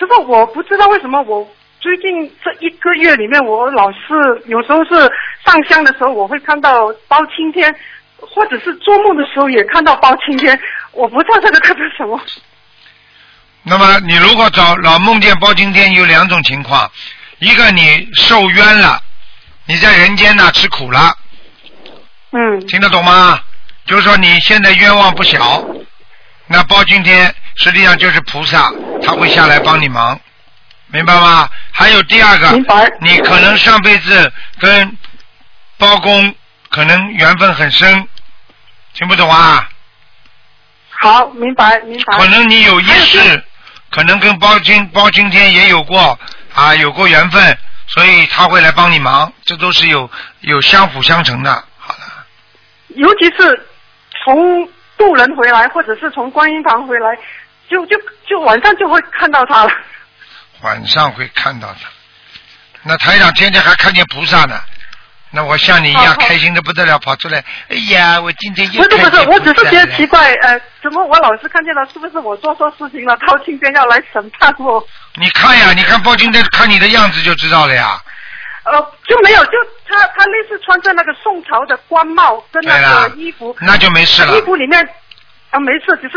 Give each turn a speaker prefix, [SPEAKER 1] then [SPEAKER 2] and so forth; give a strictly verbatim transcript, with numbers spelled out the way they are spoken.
[SPEAKER 1] 师傅，我不知道为什么我最近这一个月里面，我老是有时候是上香的时候，我会看到包青天，或者是做梦的时候也看到包青天，我不知道这个代表什么。
[SPEAKER 2] 那么你如果找老梦见包青天，有两种情况，一个你受冤了，你在人间呢吃苦了，
[SPEAKER 1] 嗯，
[SPEAKER 2] 听得懂吗？就是说你现在冤枉不小，那包青天实际上就是菩萨，他会下来帮你忙，明白吗？还有第二个，
[SPEAKER 1] 明白，
[SPEAKER 2] 你可能上辈子跟包公可能缘分很深，听不懂啊？
[SPEAKER 1] 好，明白明白。
[SPEAKER 2] 可能你有意识，可能跟包青包青天也有过啊，有过缘分，所以他会来帮你忙，这都是有有相辅相成的。好了，
[SPEAKER 1] 尤其是从渡人回来，或者是从观音堂回来，就就就晚上就会看到他了。
[SPEAKER 2] 晚上会看到他，那台长天天还看见菩萨呢。那我像你一样开心的不得了，跑出来，哎呀，我今天又
[SPEAKER 1] 不是不是，我只是觉得奇怪，呃，怎么我老是看见他，是不是我做错事情了？包青天要来审判我？
[SPEAKER 2] 你看呀，你看包青天看你的样子就知道了呀。
[SPEAKER 1] 呃，就没有，就他他类似穿着那个宋朝的官帽跟那个衣服，
[SPEAKER 2] 那就没事了。
[SPEAKER 1] 衣服里面啊没事，只是